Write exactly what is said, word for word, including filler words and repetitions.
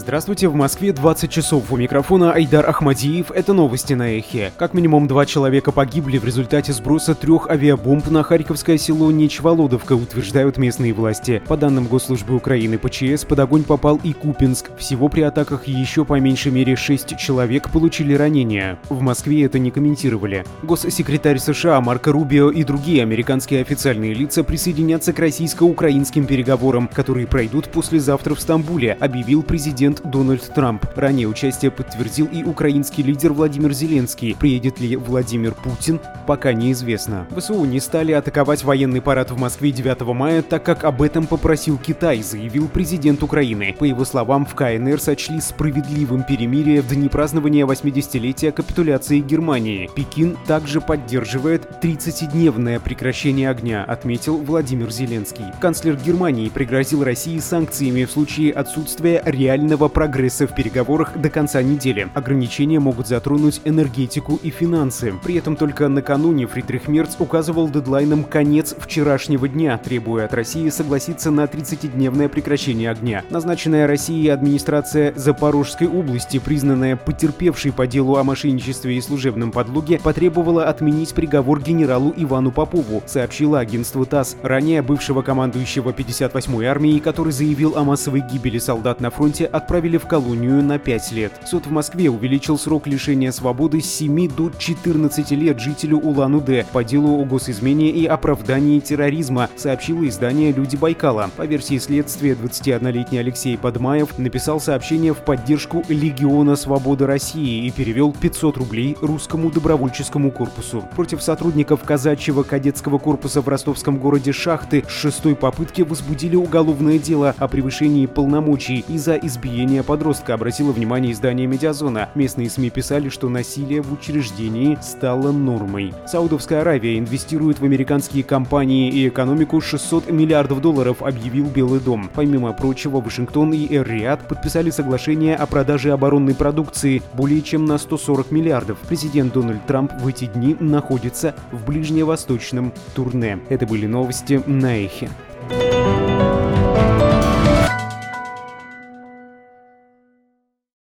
Здравствуйте, в Москве двадцать часов. У микрофона Айдар Ахмадиев. Это новости на Эхе. Как минимум два человека погибли в результате сброса трех авиабомб на харьковское село Нечволодовка, утверждают местные власти. По данным Госслужбы Украины ПЧС, под огонь попал и Купинск. Всего при атаках еще по меньшей мере шесть человек получили ранения. В Москве это не комментировали. Госсекретарь США Марко Рубио и другие американские официальные лица присоединятся к российско-украинским переговорам, которые пройдут послезавтра в Стамбуле, объявил президент Дональд Трамп. Ранее участие подтвердил и украинский лидер Владимир Зеленский. Приедет ли Владимир Путин, пока неизвестно. ВСУ не стали атаковать военный парад в Москве девятого мая, так как об этом попросил Китай, заявил президент Украины. По его словам, в КНР сочли справедливым перемирие в дни празднования восьмидесятилетия капитуляции Германии. Пекин также поддерживает тридцатидневное прекращение огня, отметил Владимир Зеленский. Канцлер Германии пригрозил России санкциями в случае отсутствия реального прогресса в переговорах до конца недели. Ограничения могут затронуть энергетику и финансы. При этом только накануне Фридрих Мерц указывал дедлайном конец вчерашнего дня, требуя от России согласиться на тридцатидневное прекращение огня. Назначенная Россией администрация Запорожской области, признанная потерпевшей по делу о мошенничестве и служебном подлоге, потребовала отменить приговор генералу Ивану Попову, сообщило агентство ТАСС. Ранее бывшего командующего пятьдесят восьмой армией, который заявил о массовой гибели солдат на фронте, отправили в колонию на пять лет. Суд в Москве увеличил срок лишения свободы с семи до четырнадцати лет жителю Улан-Удэ по делу о госизмене и оправдании терроризма, сообщило издание «Люди Байкала». По версии следствия, двадцатиоднолетний Алексей Подмаев написал сообщение в поддержку Легиона Свободы России и перевел пятьсот рублей русскому добровольческому корпусу. Против сотрудников казачьего кадетского корпуса в ростовском городе Шахты с шестой попытки возбудили уголовное дело о превышении полномочий из-за избиения подростка, обратило внимание издание «Медиазона». Местные СМИ писали, что насилие в учреждении стало нормой. Саудовская Аравия инвестирует в американские компании и экономику шестьсот миллиардов долларов, объявил Белый дом. Помимо прочего, Вашингтон и Эр-Рияд подписали соглашение о продаже оборонной продукции более чем на сто сорок миллиардов. Президент Дональд Трамп в эти дни находится в ближневосточном турне. Это были новости на Эхе.